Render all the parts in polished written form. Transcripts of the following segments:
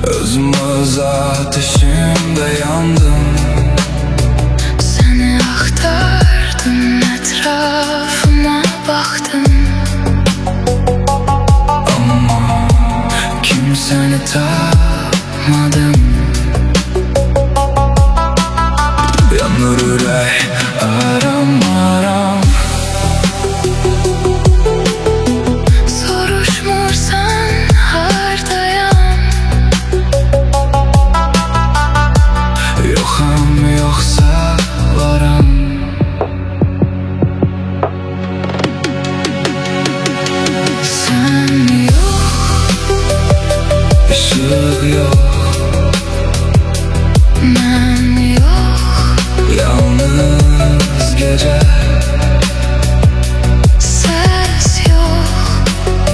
Özüm öz ateşimde yandım. Seni aktardım, etrafıma baktım, ama kimseni tapmadım. Yanır ürək aram. soruşmursan hardayam. Yoxam yoxsa varam. Sen yok, Işık yok, ben yok. yalnız gece. Ses yok,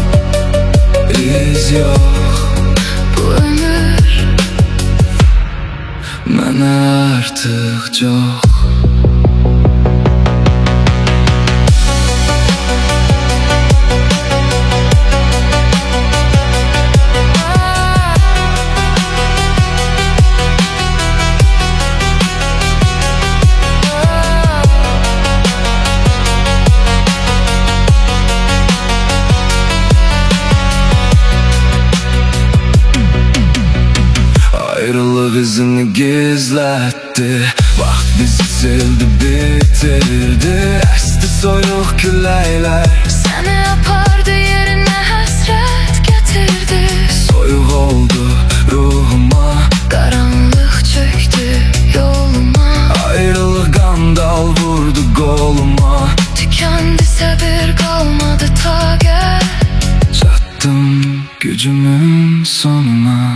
İz yok, bu ömür mənə artıq çox. Ayrılık izini gizletti. Vaxt bizi sildi, bitirdi. Esti soyuq küləklər, seni yapardı, yerine hasret getirdi. soyuq oldu ruhuma. Karanlık çöktü yoluma. Ayrılık qandal vurdu qoluma. Tükendi, sabır kalmadı, ta gel. Çatdım gücümün sonuna.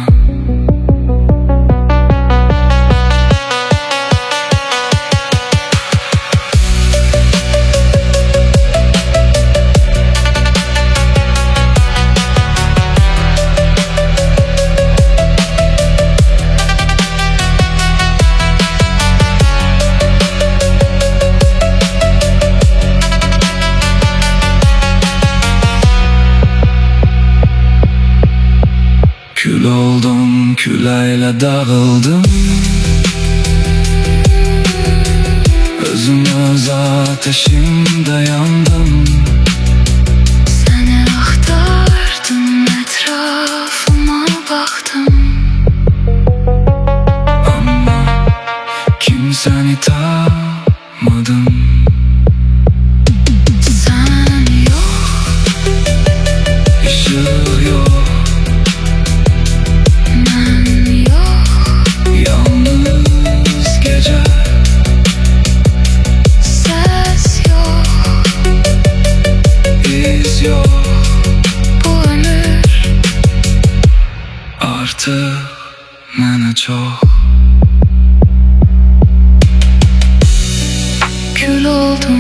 Kül oldum, küleyle dağıldım. Özüm öz ateşimde yandım. Seni aktardım, etrafıma baktım, Ama kimseni tapmadım. sen yok, Işık yok, ben yok. yalnız gece. Ses yok, İz yok, bu ömür artık mənə çox. kül oldum,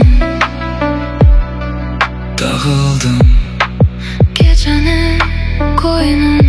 Dağıldım, gecenin koynunda.